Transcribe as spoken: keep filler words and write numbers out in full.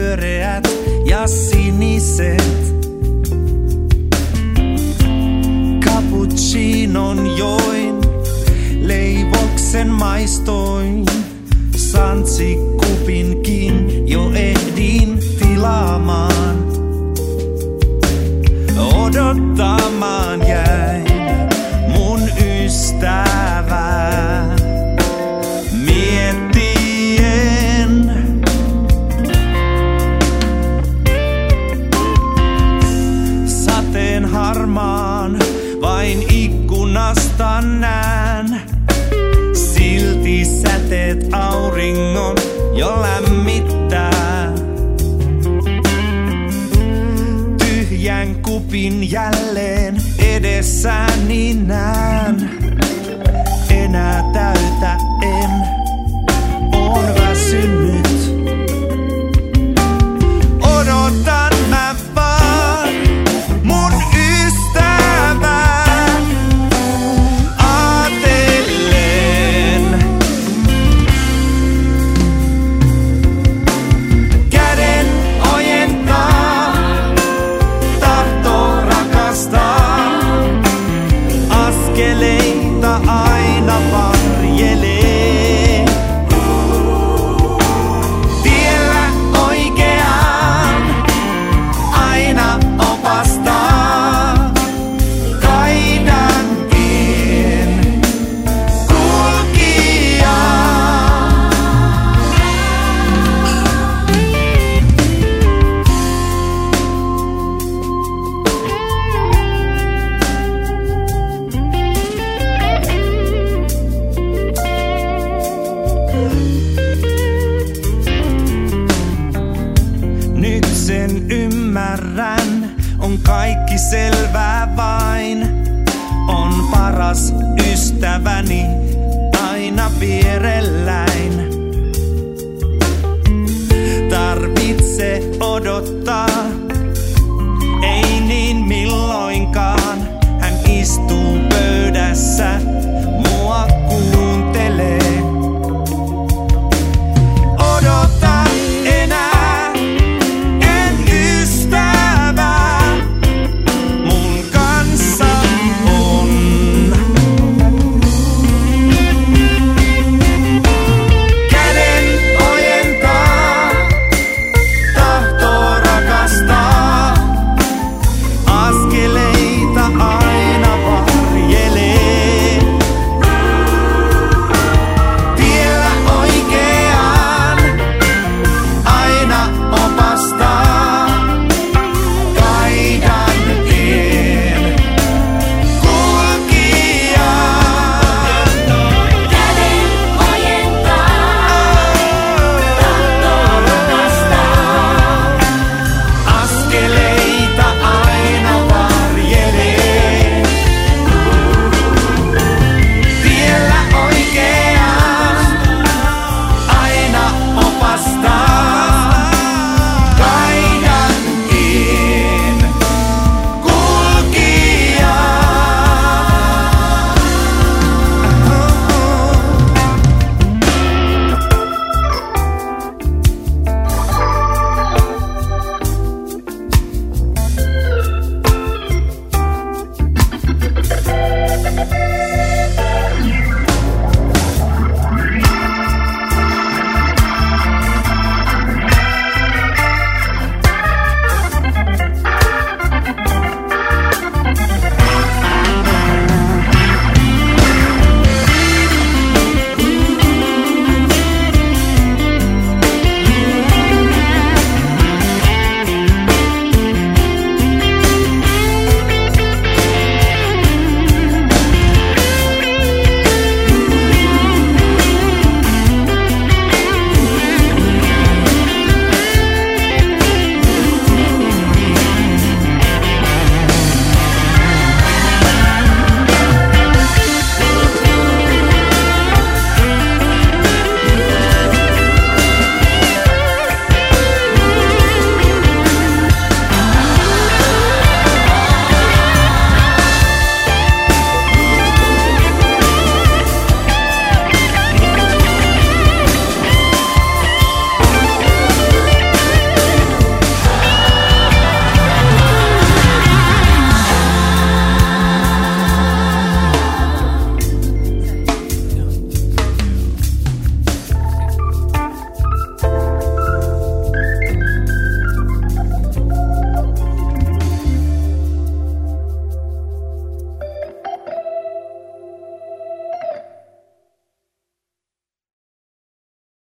pyöreät ja siniset. Cappuccinon join, leivoksen maistoin. Santsikupinkin jo ehdin tilaamaan. Odottamaan jäin mun ystävää. Miettien sateen harmaan vain ikkunasta näen. Silti säteet auringon jo lämmittää. Tyhjän kupin jälleen edessäni näen. Enää täytä en, oon väsynyt. Odotan mä vaan mun ystävää. Aatellen käden ojentaa, tahtoo rakastaa. Askeleita aina varjelee. Tiellä oikeaan aina opastaa. Kaidan tien kulkijaa. Nyt sen ymmärrän, on kaikki selvää vain. On paras ystäväni aina vierelläin. Tarvitse odottaa